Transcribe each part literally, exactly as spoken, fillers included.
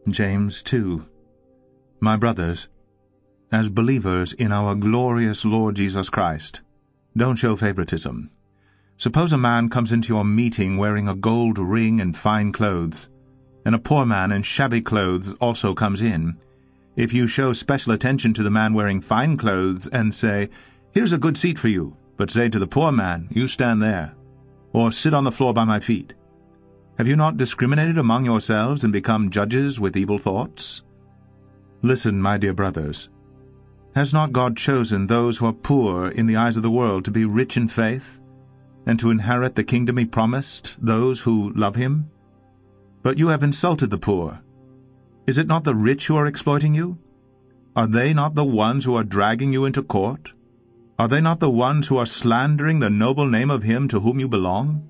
James two. My brothers, as believers in our glorious Lord Jesus Christ, don't show favoritism. Suppose a man comes into your meeting wearing a gold ring and fine clothes, and a poor man in shabby clothes also comes in. If you show special attention to the man wearing fine clothes and say, "Here's a good seat for you," but say to the poor man, "You stand there," or "Sit on the floor by my feet," have you not discriminated among yourselves and become judges with evil thoughts? Listen, my dear brothers. Has not God chosen those who are poor in the eyes of the world to be rich in faith, and to inherit the kingdom he promised those who love him? But you have insulted the poor. Is it not the rich who are exploiting you? Are they not the ones who are dragging you into court? Are they not the ones who are slandering the noble name of him to whom you belong?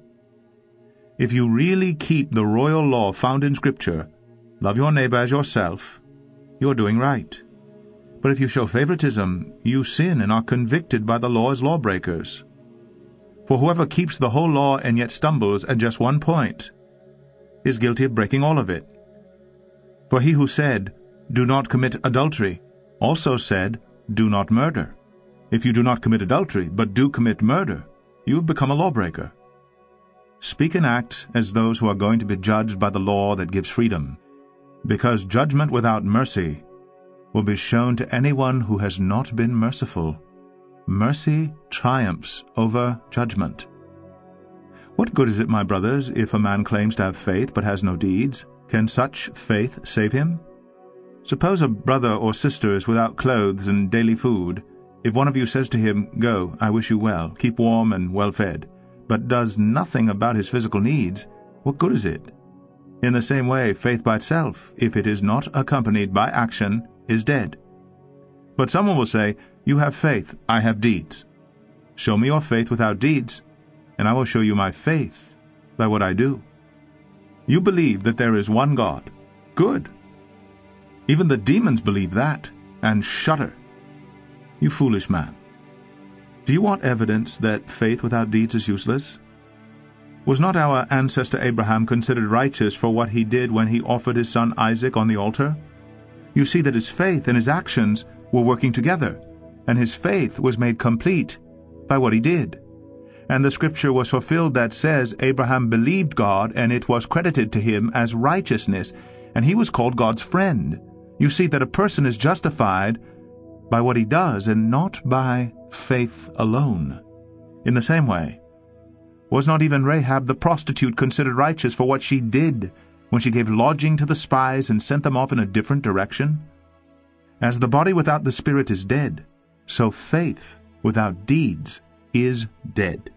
If you really keep the royal law found in Scripture, love your neighbor as yourself, you are doing right. But if you show favoritism, you sin and are convicted by the law as lawbreakers. For whoever keeps the whole law and yet stumbles at just one point is guilty of breaking all of it. For he who said, "Do not commit adultery," also said, "Do not murder." If you do not commit adultery, but do commit murder, you have become a lawbreaker. Speak and act as those who are going to be judged by the law that gives freedom, because judgment without mercy will be shown to anyone who has not been merciful. Mercy triumphs over judgment. What good is it, my brothers, if a man claims to have faith but has no deeds? Can such faith save him? Suppose a brother or sister is without clothes and daily food. If one of you says to him, "Go, I wish you well, keep warm and well fed," but does nothing about his physical needs, what good is it? In the same way, faith by itself, if it is not accompanied by action, is dead. But someone will say, "You have faith, I have deeds." Show me your faith without deeds, and I will show you my faith by what I do. You believe that there is one God. Good. Even the demons believe that, and shudder. You foolish man. Do you want evidence that faith without deeds is useless? Was not our ancestor Abraham considered righteous for what he did when he offered his son Isaac on the altar? You see that his faith and his actions were working together, and his faith was made complete by what he did. And the scripture was fulfilled that says, "Abraham believed God, and it was credited to him as righteousness, and he was called God's friend." You see that a person is justified by what he does, and not by faith alone. In the same way, was not even Rahab the prostitute considered righteous for what she did when she gave lodging to the spies and sent them off in a different direction? As the body without the spirit is dead, so faith without deeds is dead.